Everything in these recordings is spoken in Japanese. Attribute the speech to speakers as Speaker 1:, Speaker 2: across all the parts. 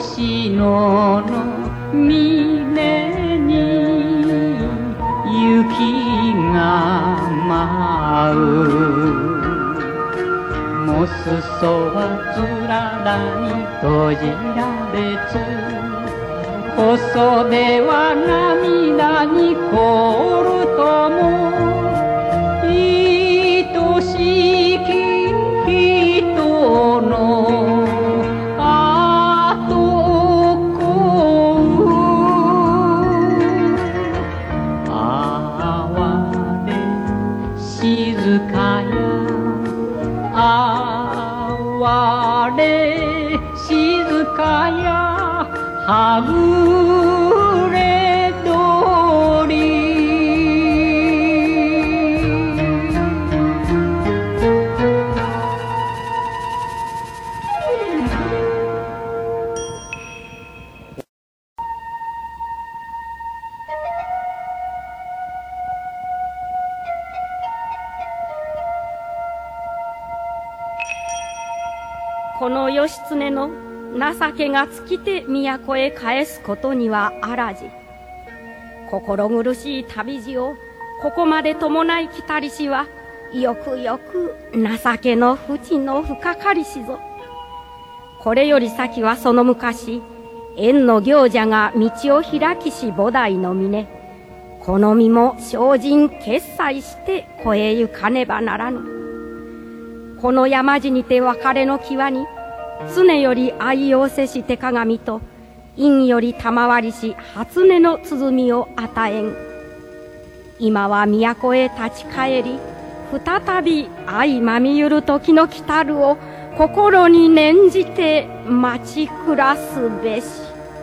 Speaker 1: 星野の峰に雪が舞う。もすそはつららに閉じられず、細手は涙に凍るとも、愛しき人の後を追う。哀れ静かや、哀れ静かや、はぐれ鳥。
Speaker 2: この義経の情けが尽きて都へ帰すことにはあらじ。心苦しい旅路をここまで伴い来たりしは、よくよく情けの淵の深かりしぞ。これより先はその昔、縁の行者が道を開きし菩提の峰、この身も精進決済して越えゆかねばならぬ。この山路にて別れの際に、常より愛用せして鏡と、陰より賜りし初音の鼓を与えん。今は都へ立ち返り、再び相まみゆる時の来たるを心に念じて待ち暮らすべし。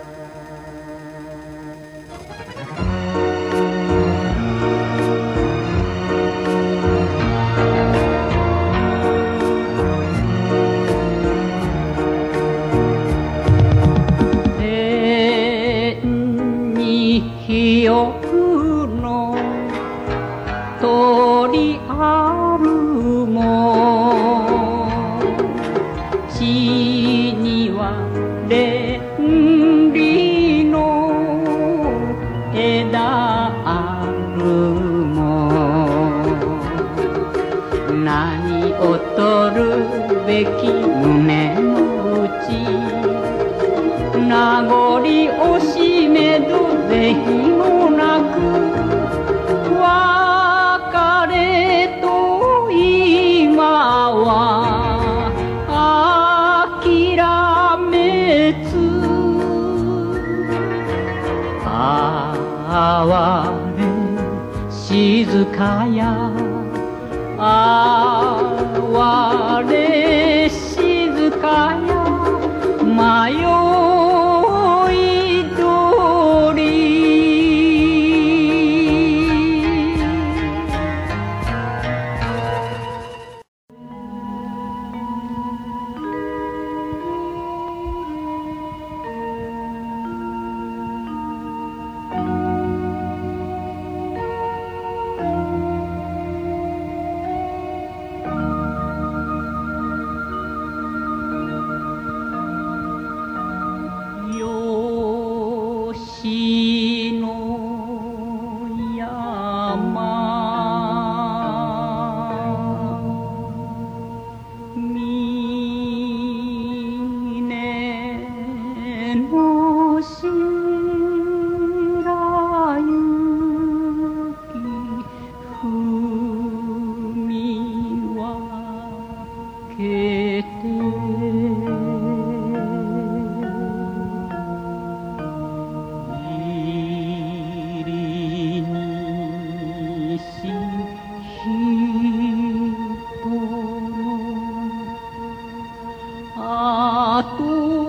Speaker 1: 記憶の鳥あるも、地には蓮理の枝あるも、何を取るべき胸の内、名残惜しめど是非もなく、別れと今は諦めつ、哀れ静かや、哀れ静かや、迷いどり。吉野山峰の白雪踏み分けて人のあと